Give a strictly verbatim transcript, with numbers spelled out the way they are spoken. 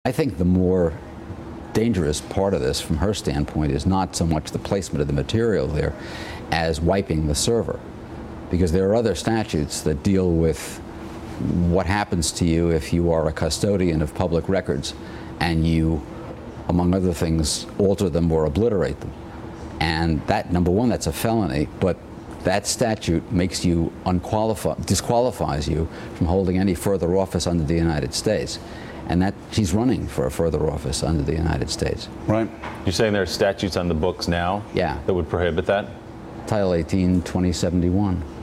I think the more dangerous part of this from her standpoint is not so much the placement of the material there as wiping the server. Because there are other statutes that deal with what happens to you if you are a custodian of public records and you, among other things, alter them or obliterate them. And that, number one, that's a felony, but that statute makes you unqualified, disqualifies you from holding any further office under the United States. And that she's running for a further office under the United States. Right. You're saying there are statutes on the books now Yeah. that would prohibit that? Title eighteen, twenty seventy-one.